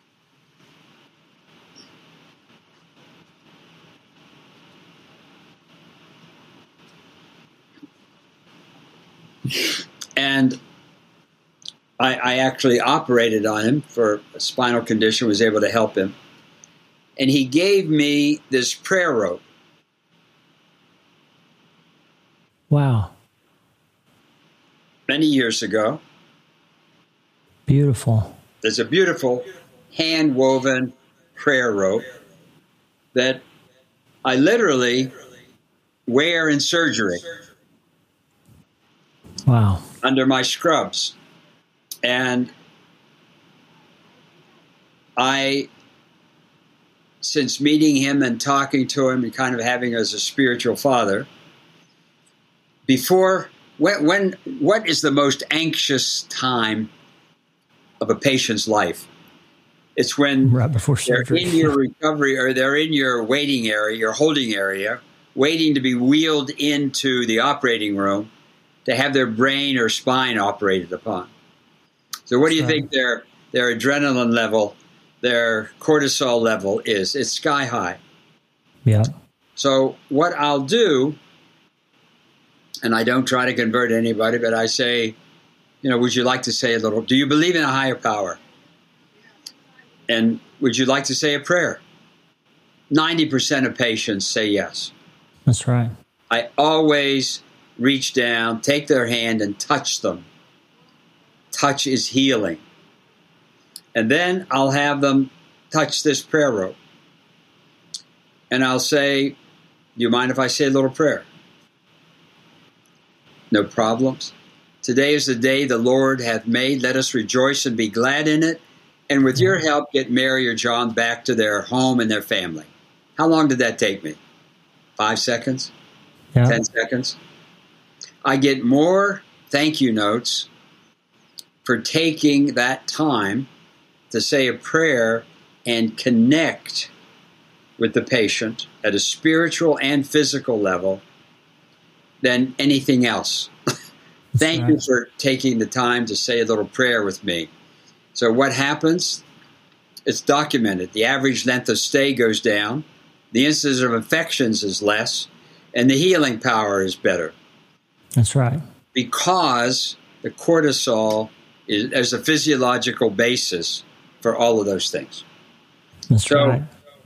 And I, I actually operated on him for a spinal condition, was able to help him. And he gave me this prayer rope. Wow. Many years ago. Beautiful. There's a beautiful hand-woven prayer rope that I literally wear in surgery. Wow. Under my scrubs. And I, since meeting him and talking to him and kind of having him as a spiritual father, before, when, when, what is the most anxious time of a patient's life? It's when right before they're surgery. in your recovery or they're in your waiting area, your holding area, waiting to be wheeled into the operating room to have their brain or spine operated upon. So what do you That's right. think their their adrenaline level, their cortisol level is? It's sky high. Yeah. So what I'll do, and I don't try to convert anybody, but I say, you know, would you like to say a little, do you believe in a higher power? And would you like to say a prayer? ninety percent of patients say yes. That's right. I always reach down, take their hand, and touch them. Touch is healing. And then I'll have them touch this prayer rope. And I'll say, do you mind if I say a little prayer? No problems. Today is the day the Lord hath made. Let us rejoice and be glad in it. And with your help, get Mary or John back to their home and their family. How long did that take me? Five seconds? Yeah. Ten seconds? I get more thank you notes for taking that time to say a prayer and connect with the patient at a spiritual and physical level than anything else. Thank right. you for taking the time to say a little prayer with me. So what happens? It's documented. The average length of stay goes down. The incidence of infections is less. And the healing power is better. That's right. Because the cortisol is as a physiological basis for all of those things. That's so, right.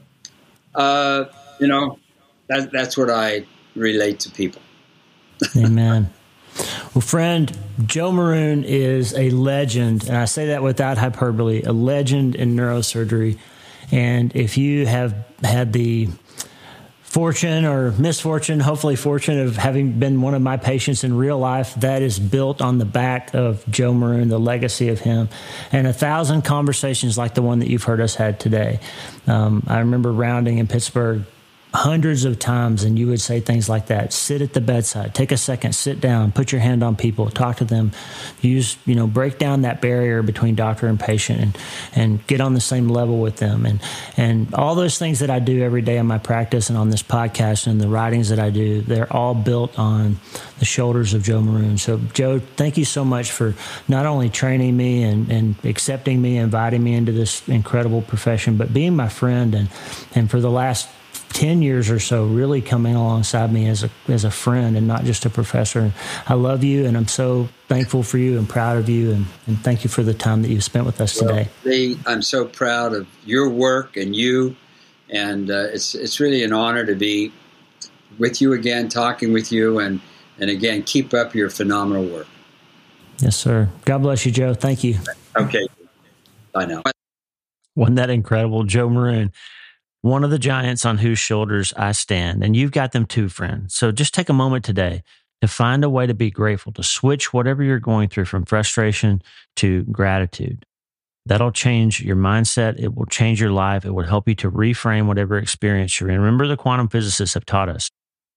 Uh, you know, that, that's what I relate to people. Amen. Well, friend, Joe Maroon is a legend, and I say that without hyperbole, a legend in neurosurgery. And if you have had the fortune or misfortune, hopefully fortune, of having been one of my patients in real life, that is built on the back of Joe Maroon, the legacy of him, and a thousand conversations like the one that you've heard us had today. Um, I remember rounding in Pittsburgh hundreds of times, and you would say things like that. Sit at the bedside, take a second, sit down, put your hand on people, talk to them, use, you know, break down that barrier between doctor and patient, and, and get on the same level with them. And, and all those things that I do every day in my practice and on this podcast and the writings that I do, they're all built on the shoulders of Joe Maroon. So Joe, thank you so much for not only training me and, and accepting me, inviting me into this incredible profession, but being my friend, and, and for the last ten years or so, really coming alongside me as a as a friend and not just a professor. I love you, and I'm so thankful for you and proud of you, and, and thank you for the time that you've spent with us well, today. Lee, I'm so proud of your work and you, and uh, it's it's really an honor to be with you again, talking with you, and, and again, keep up your phenomenal work. Yes, sir. God bless you, Joe. Thank you. Okay. Bye now. Wasn't that incredible? Joe Maroon, one of the giants on whose shoulders I stand, and you've got them too, friend. So just take a moment today to find a way to be grateful, to switch whatever you're going through from frustration to gratitude. That'll change your mindset. It will change your life. It will help you to reframe whatever experience you're in. Remember, the quantum physicists have taught us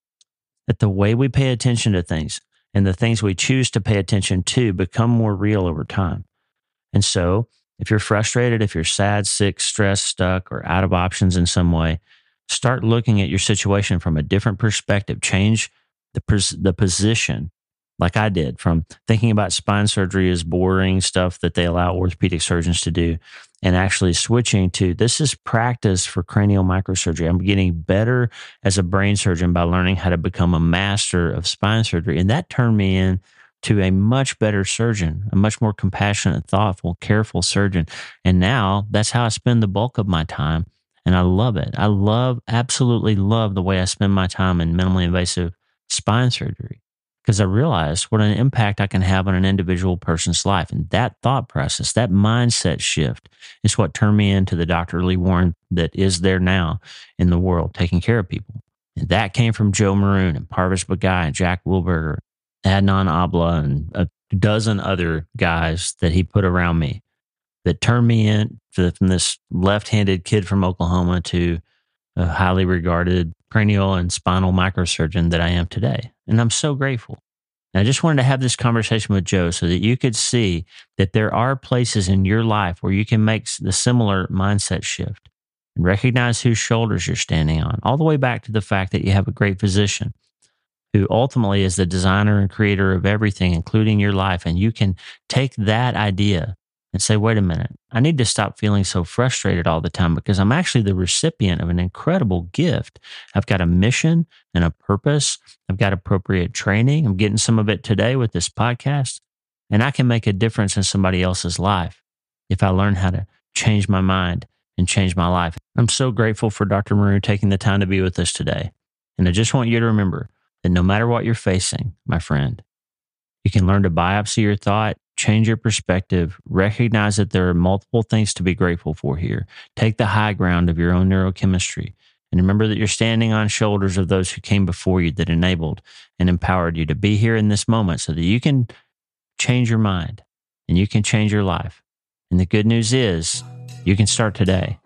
that the way we pay attention to things and the things we choose to pay attention to become more real over time. And so if you're frustrated, if you're sad, sick, stressed, stuck, or out of options in some way, start looking at your situation from a different perspective. Change the pos- the position, like I did, from thinking about spine surgery as boring stuff that they allow orthopedic surgeons to do, and actually switching to, this is practice for cranial microsurgery. I'm getting better as a brain surgeon by learning how to become a master of spine surgery. And that turned me in to a much better surgeon, a much more compassionate, thoughtful, careful surgeon. And now that's how I spend the bulk of my time. And I love it. I love, absolutely love the way I spend my time in minimally invasive spine surgery, because I realized what an impact I can have on an individual person's life. And that thought process, that mindset shift is what turned me into the Doctor Lee Warren that is there now in the world, taking care of people. And that came from Joe Maroon and Parvish Bagai and Jack Wilberger, Adnan Abla, and a dozen other guys that he put around me that turned me in to, from this left-handed kid from Oklahoma to a highly regarded cranial and spinal microsurgeon that I am today. And I'm so grateful. And I just wanted to have this conversation with Joe so that you could see that there are places in your life where you can make the similar mindset shift and recognize whose shoulders you're standing on, all the way back to the fact that you have a great physician who ultimately is the designer and creator of everything, including your life. And you can take that idea and say, wait a minute, I need to stop feeling so frustrated all the time, because I'm actually the recipient of an incredible gift. I've got a mission and a purpose. I've got appropriate training. I'm getting some of it today with this podcast, and I can make a difference in somebody else's life if I learn how to change my mind and change my life. I'm so grateful for Doctor Maroon taking the time to be with us today. And I just want you to remember that no matter what you're facing, my friend, you can learn to biopsy your thought, change your perspective, recognize that there are multiple things to be grateful for here. Take the high ground of your own neurochemistry, and remember that you're standing on shoulders of those who came before you that enabled and empowered you to be here in this moment so that you can change your mind and you can change your life. And the good news is you can start today.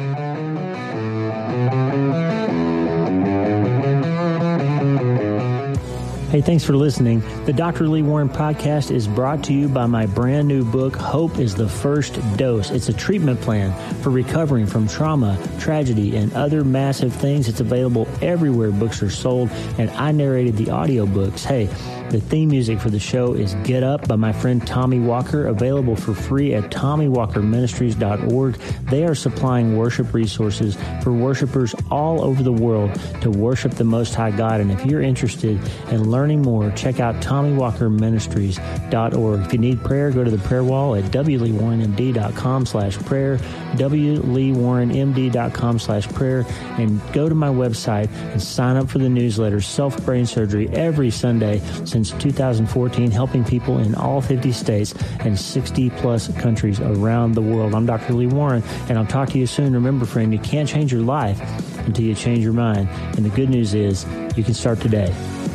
Hey, thanks for listening. The Doctor Lee Warren podcast is brought to you by my brand new book, Hope is the First Dose. It's a treatment plan for recovering from trauma, tragedy, and other massive things. It's available everywhere books are sold, and I narrated the audiobooks. Hey, the theme music for the show is Get Up by my friend Tommy Walker, available for free at tommy walker ministries dot org. They are supplying worship resources for worshipers all over the world to worship the Most High God. And if you're interested in learning more, check out tommy walker ministries dot org. If you need prayer, go to the prayer wall at w lee warren m d dot com slash prayer, w lee warren m d dot com slash prayer, and go to my website and sign up for the newsletter, Self Brain Surgery, every Sunday since two thousand fourteen, helping people in all fifty states and sixty plus countries around the world. I'm Doctor Lee Warren, and I'll talk to you soon. Remember, friend, you can't change your life until you change your mind. And the good news is you can start today.